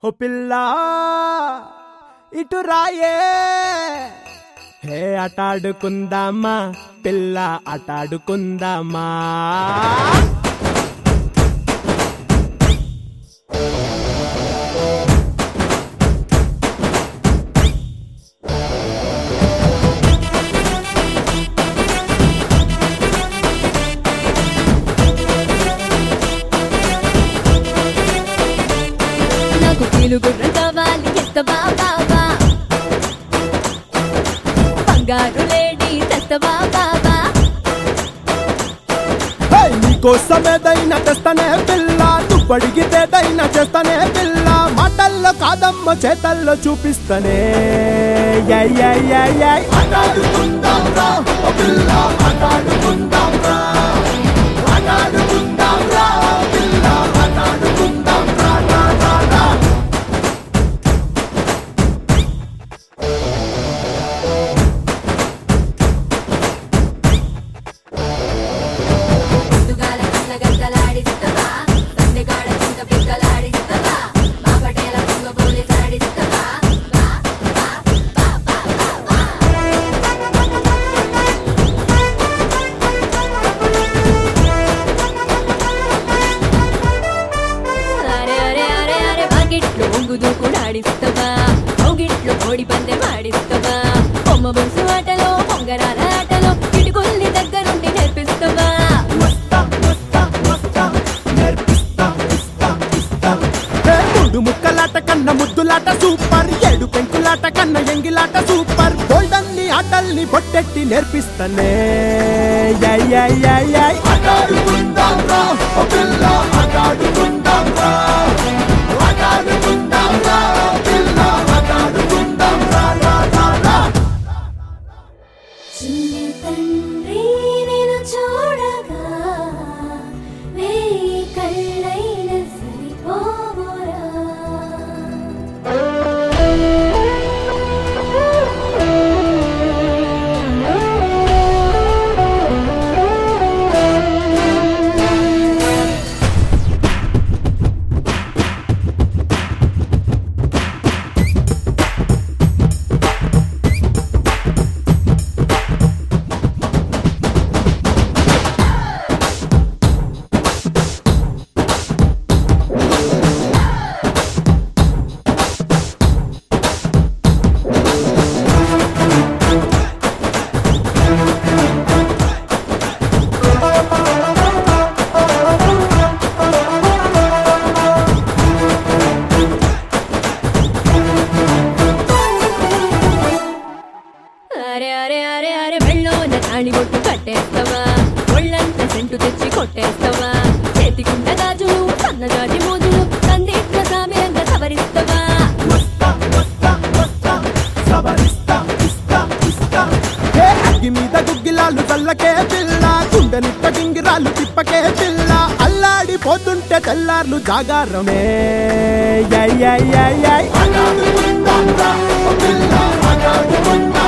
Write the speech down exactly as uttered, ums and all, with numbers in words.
ఓ పిల్ల ఇటు రాయే హే ఆటాడుకుందామా పిల్ల ఆటాడుకుందామా నాకు కీలుగుర్ర కావాలి ఎత్తవా బాబా బంగారు లేడీ తెస్తవా బాబా నీకోసమేదైనా చేస్తానే పిల్ల నువ్వు అడిగితేదైనా చేస్తానే పిల్ల మాటల్లో కాదమ్మ చేతల్లో చూపిస్తానే ఆటాడుకుందాం రా ఓ పిల్ల ఆటాడుకుందాం రా ఆటాడుకుందాం రా పిల్ల ఆటాడుకుందాం రా రా రా రా పొద్దుగాల కళ్ళ గంటలాడిస్తవా సందెగాడ చింత పిక్కలాడిస్తవా మా పటేల పొంగ పోలీసాడిస్తవా బా బా బా బా బా అరే అరే అరే అరే బాకెట్లో ఒంగుదు కూడా ఆడిస్తవా ఒగిట్లో కోడి పందె మాడిస్తవా బొమ్మ బొంసు ఆటలో పొంగరాల ఆటలో ఇటుకొల్లి దగ్గరుండి నేర్పిస్తవా మూడు ముక్కలాట కన్నా ముద్దులాట సూపర్ ఏడు పెంకులాట కన్నా ఎంగిలాట సూపర్ గోల్డన్ని ఆటల్ని బొట్టెట్టి నేర్పిస్తానే ఆటాడుకుందాం రా ఓ పిల్ల ఆటాడుకుందాం రా ఆటాడుకుందాం రా పిల్ల ఆటాడుకుందాం రా రా రా రా చిన్ని తండ్రి నేను చూడగా వేయి కళ్ళైన సరిపోవురా అరే అరే అరే అరే మెళ్ళోన తాళిబొట్టు కట్టేస్తావా ఒళ్ళంతా సెంటు తెచ్చి కొట్టేస్తావా చేతికుండ గాజులు సన్నజాజి మోజులు సందీప్ల సామ్యంగా సవరిస్తావా ఏ అగ్గి మీద గుగ్గిలాలు చల్లకే పిల్ల గుండె నిట్ట గింగిరాలు తిప్పకే పిల్ల అల్లాడిపోతుంటే తెల్లార్లు జాగారమే ఆటాడుకుందాం రా ఓ పిల్ల ఆటాడుకుందాం